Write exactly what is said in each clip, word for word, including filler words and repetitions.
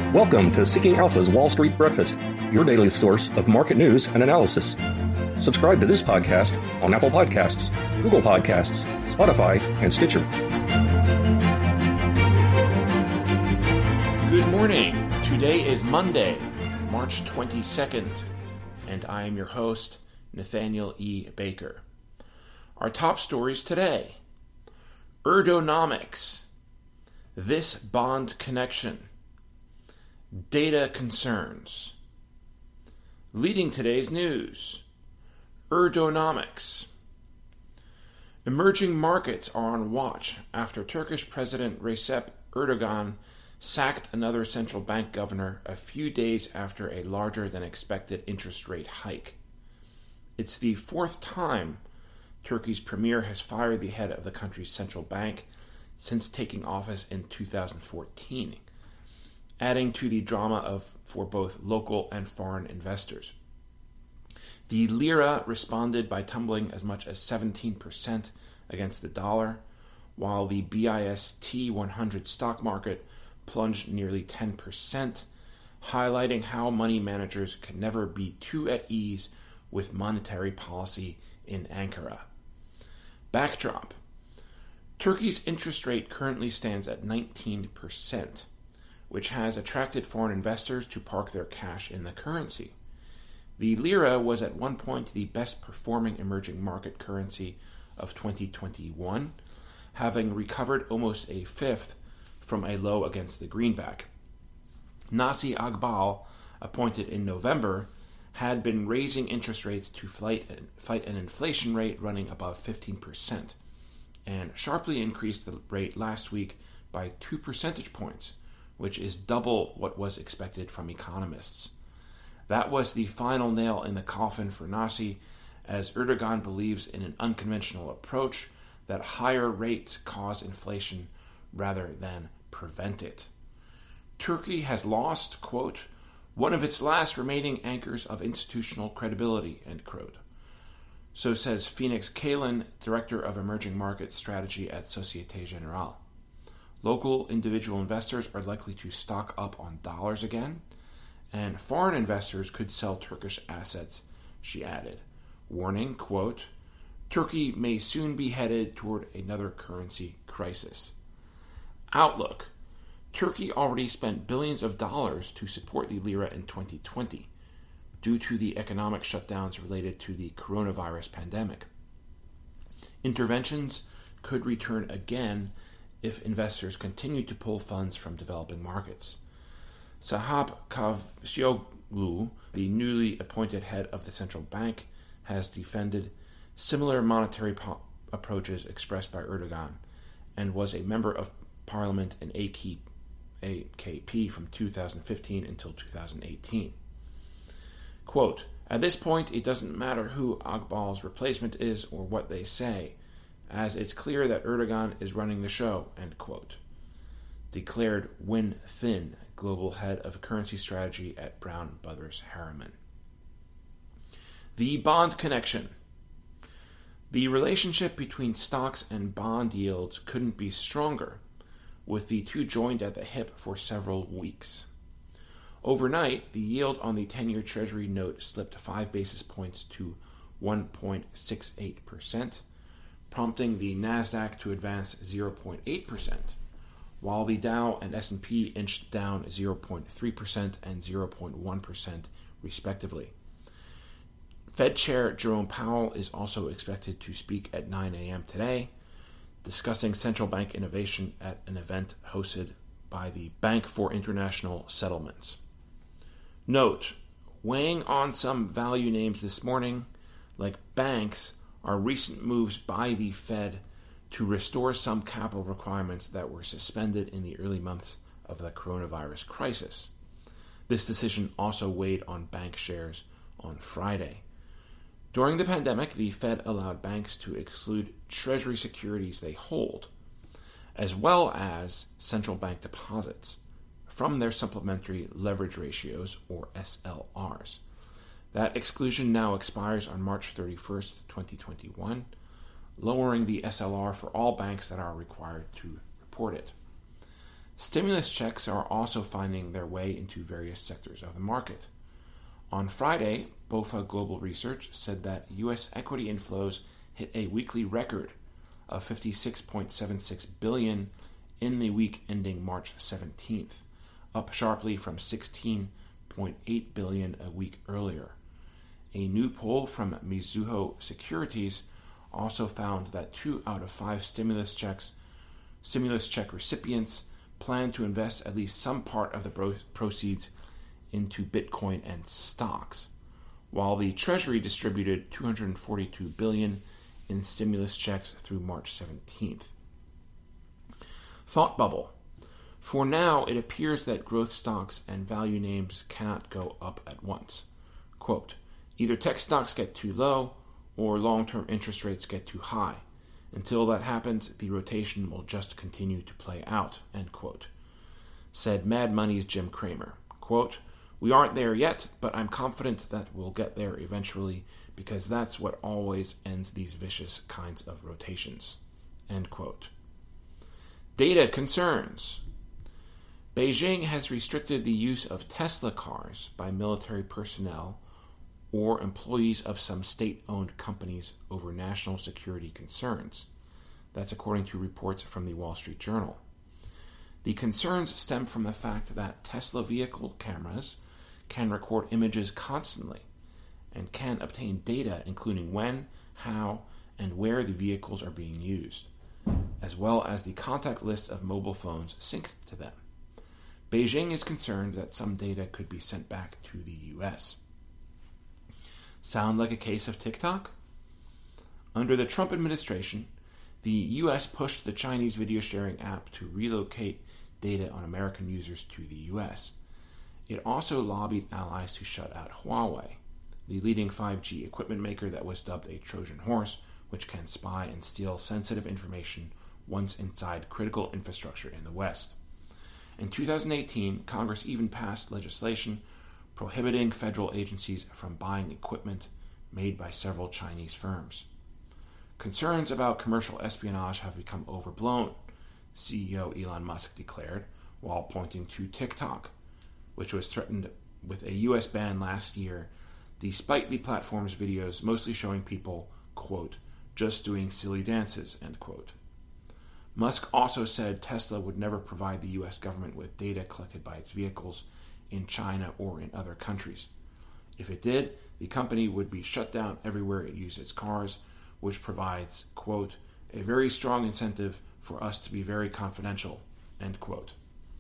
Welcome to Seeking Alpha's Wall Street Breakfast, your daily source of market news and analysis. Subscribe to this podcast on Apple Podcasts, Google Podcasts, Spotify, and Stitcher. Good morning. Today is Monday, March twenty-second, and I am your host, Nathaniel E. Baker. Our top stories today: Erdonomics, this bond connection, data concerns. Leading today's news: Erdonomics. Emerging markets are on watch after Turkish President Recep Erdogan sacked another central bank governor a few days after a larger than expected interest rate hike. It's the fourth time Turkey's premier has fired the head of the country's central bank since taking office in two thousand fourteen, adding to the drama of for both local and foreign investors. The lira responded by tumbling as much as seventeen percent against the dollar, while the B I S T one hundred stock market plunged nearly ten percent, highlighting how money managers can never be too at ease with monetary policy in Ankara. Backdrop: Turkey's interest rate currently stands at nineteen percent, which has attracted foreign investors to park their cash in the currency. The lira was at one point the best performing emerging market currency of twenty twenty-one, having recovered almost a fifth from a low against the greenback. Nasi Agbal, appointed in November, had been raising interest rates to fight an inflation rate running above fifteen percent, and sharply increased the rate last week by two percentage points, which is double what was expected from economists. That was the final nail in the coffin for Nasi, as Erdogan believes in an unconventional approach that higher rates cause inflation rather than prevent it. Turkey has lost, quote, one of its last remaining anchors of institutional credibility, end quote. So says Phoenix Kalin, Director of Emerging Market Strategy at Societe Generale. Local individual investors are likely to stock up on dollars again, and foreign investors could sell Turkish assets, she added, warning, quote, Turkey may soon be headed toward another currency crisis. Outlook: Turkey already spent billions of dollars to support the lira in twenty twenty due to the economic shutdowns related to the coronavirus pandemic. Interventions could return again if investors continue to pull funds from developing markets. Sahap Kavcioglu, the newly appointed head of the central bank, has defended similar monetary po- approaches expressed by Erdogan and was a member of parliament in A K P from two thousand fifteen until two thousand eighteen. Quote, at this point, it doesn't matter who Akbal's replacement is or what they say, as it's clear that Erdogan is running the show, end quote, declared Win Thin, global head of currency strategy at Brown Brothers Harriman. The bond connection. The relationship between stocks and bond yields couldn't be stronger, with the two joined at the hip for several weeks. Overnight, the yield on the ten-year Treasury note slipped five basis points to one point six eight percent, prompting the Nasdaq to advance zero point eight percent, while the Dow and S and P inched down zero point three percent and zero point one percent, respectively. Fed Chair Jerome Powell is also expected to speak at nine a.m. today, discussing central bank innovation at an event hosted by the Bank for International Settlements. Note, weighing on some value names this morning, like banks, are recent moves by the Fed to restore some capital requirements that were suspended in the early months of the coronavirus crisis. This decision also weighed on bank shares on Friday. During the pandemic, the Fed allowed banks to exclude Treasury securities they hold, as well as central bank deposits, from their supplementary leverage ratios, or S L Rs. That exclusion now expires on March thirty-first, twenty twenty-one, lowering the S L R for all banks that are required to report it. Stimulus checks are also finding their way into various sectors of the market. On Friday, BofA Global Research said that U S equity inflows hit a weekly record of fifty-six point seven six billion dollars in the week ending March seventeenth, up sharply from sixteen point eight billion dollars a week earlier. A new poll from Mizuho Securities also found that two out of five stimulus checks, stimulus check recipients plan to invest at least some part of the bro- proceeds into Bitcoin and stocks, while the Treasury distributed two hundred forty-two billion dollars in stimulus checks through March seventeenth. Thought bubble. For now, it appears that growth stocks and value names cannot go up at once. Quote, either tech stocks get too low or long-term interest rates get too high. Until that happens, the rotation will just continue to play out, end quote, said Mad Money's Jim Cramer. Quote, we aren't there yet, but I'm confident that we'll get there eventually because that's what always ends these vicious kinds of rotations, end quote. Data concerns. Beijing has restricted the use of Tesla cars by military personnel or employees of some state-owned companies over national security concerns. That's according to reports from the Wall Street Journal. The concerns stem from the fact that Tesla vehicle cameras can record images constantly and can obtain data including when, how, and where the vehicles are being used, as well as the contact lists of mobile phones synced to them. Beijing is concerned that some data could be sent back to the U S. Sound like a case of TikTok? Under the Trump administration, the U S pushed the Chinese video sharing app to relocate data on American users to the U S. It also lobbied allies to shut out Huawei, the leading five G equipment maker that was dubbed a Trojan horse, which can spy and steal sensitive information once inside critical infrastructure in the West. In two thousand eighteen, Congress even passed legislation prohibiting federal agencies from buying equipment made by several Chinese firms. Concerns about commercial espionage have become overblown, C E O Elon Musk declared, while pointing to TikTok, which was threatened with a U S ban last year, despite the platform's videos mostly showing people, quote, just doing silly dances, end quote. Musk also said Tesla would never provide the U S government with data collected by its vehicles in China or in other countries. If it did, the company would be shut down everywhere it used its cars, which provides, quote, a very strong incentive for us to be very confidential, end quote.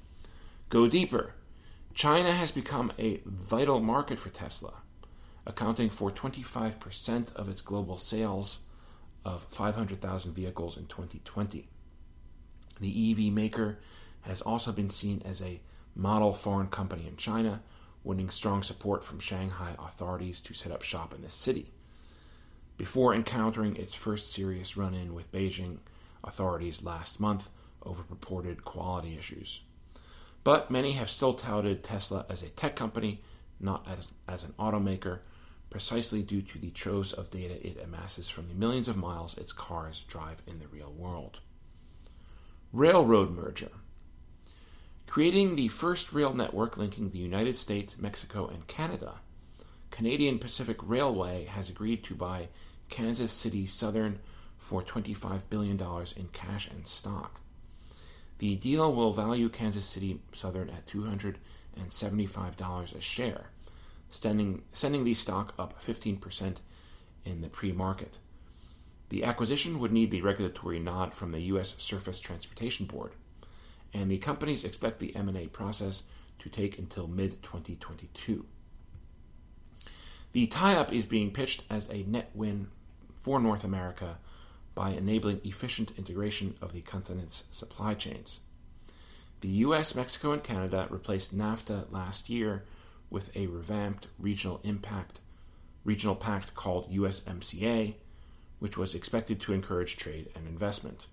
Go deeper. China has become a vital market for Tesla, accounting for twenty-five percent of its global sales of five hundred thousand vehicles in twenty twenty. The E V maker has also been seen as a model foreign company in China, winning strong support from Shanghai authorities to set up shop in the city, before encountering its first serious run-in with Beijing authorities last month over purported quality issues. But many have still touted Tesla as a tech company, not as, as an automaker, precisely due to the troves of data it amasses from the millions of miles its cars drive in the real world. Railroad merger. Creating the first rail network linking the United States, Mexico, and Canada, Canadian Pacific Railway has agreed to buy Kansas City Southern for twenty-five billion dollars in cash and stock. The deal will value Kansas City Southern at two hundred seventy-five dollars a share, sending, sending the stock up fifteen percent in the pre-market. The acquisition would need the regulatory nod from the U S Surface Transportation Board, and the companies expect the M and A process to take until mid twenty twenty-two. The tie-up is being pitched as a net win for North America by enabling efficient integration of the continent's supply chains. The U S, Mexico, and Canada replaced NAFTA last year with a revamped regional impact regional pact called U S M C A, which was expected to encourage trade and investment.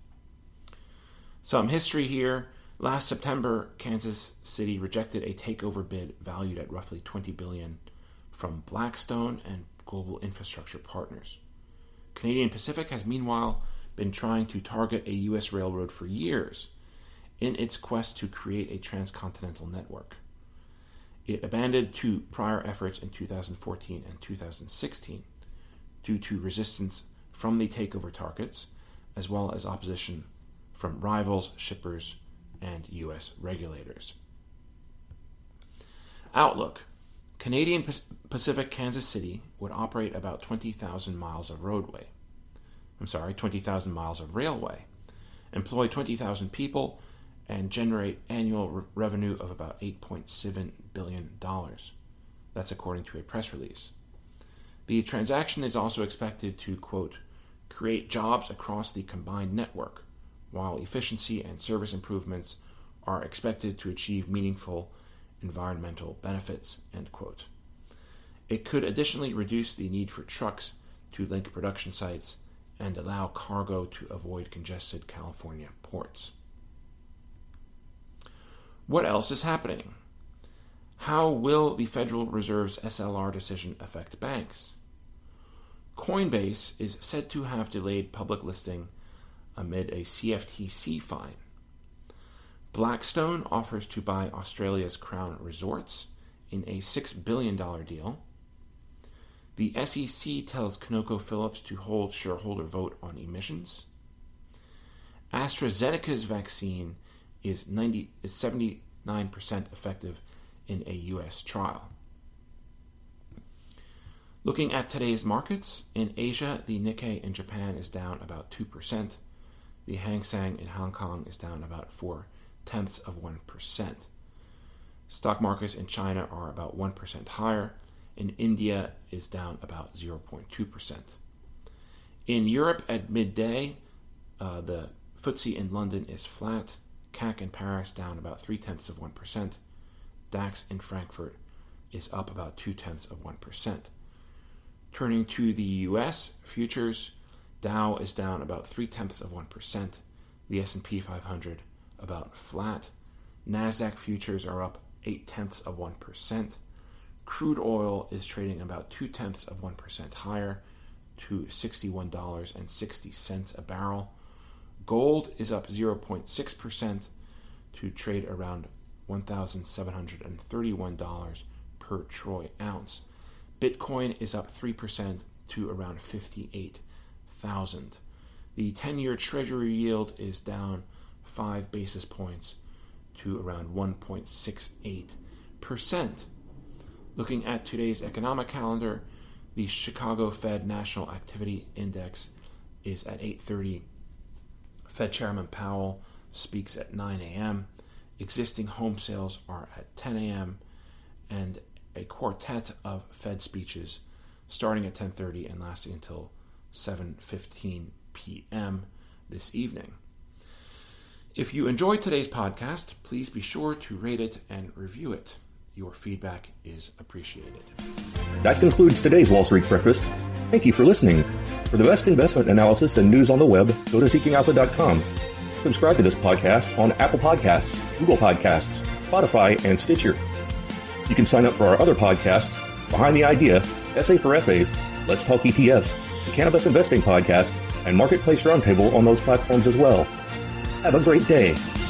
Some history here. Last September, Kansas City rejected a takeover bid valued at roughly twenty billion dollars from Blackstone and Global Infrastructure Partners. Canadian Pacific has meanwhile been trying to target a U S railroad for years, in its quest to create a transcontinental network. It abandoned two prior efforts in two thousand fourteen and two thousand sixteen due to resistance from the takeover targets, as well as opposition from rivals, shippers, and U S regulators. Outlook. Canadian Pacific Kansas City would operate about twenty thousand miles of roadway. I'm sorry, twenty thousand miles of railway, employ twenty thousand people, and generate annual re- revenue of about eight point seven billion dollars. That's according to a press release. The transaction is also expected to, quote, create jobs across the combined network, while efficiency and service improvements are expected to achieve meaningful environmental benefits, end quote. It could additionally reduce the need for trucks to link production sites and allow cargo to avoid congested California ports. What else is happening? How will the Federal Reserve's S L R decision affect banks? Coinbase is said to have delayed public listing amid a C F T C fine. Blackstone offers to buy Australia's Crown Resorts in a six billion dollars deal. The S E C tells ConocoPhillips to hold shareholder vote on emissions. AstraZeneca's vaccine is, ninety, is seventy-nine percent effective in a U S trial. Looking at today's markets, in Asia, the Nikkei in Japan is down about two percent. The Hang Seng in Hong Kong is down about four tenths of one percent. Stock markets in China are about one percent higher. In India is down about zero point two percent. In Europe at midday, uh, the F T S E in London is flat. C A C in Paris down about three tenths of one percent. DAX in Frankfurt is up about two tenths of one percent. Turning to the U S futures, Dow is down about three tenths of one percent. The S and P five hundred about flat. NASDAQ futures are up eight tenths of one percent. Crude oil is trading about two tenths of one percent higher to sixty-one dollars and sixty cents a barrel. Gold is up zero point six percent to trade around one thousand seven hundred thirty-one dollars per troy ounce. Bitcoin is up three percent to around fifty-eight thousand. The ten-year Treasury yield is down five basis points to around one point six eight percent. Looking at today's economic calendar, the Chicago Fed National Activity Index is at eight thirty. Fed Chairman Powell speaks at nine a.m. Existing home sales are at ten a.m. and a quartet of Fed speeches starting at ten thirty and lasting until seven fifteen p.m. this evening. If you enjoyed today's podcast, please be sure to rate it and review it. Your feedback is appreciated. That concludes today's Wall Street Breakfast. Thank you for listening. For the best investment analysis and news on the web, go to seeking alpha dot com. Subscribe to this podcast on Apple Podcasts, Google Podcasts, Spotify, and Stitcher. You can sign up for our other podcasts, Behind the Idea, Essay for F As, Let's Talk E T Fs, the Cannabis Investing Podcast, and Marketplace Roundtable on those platforms as well. Have a great day.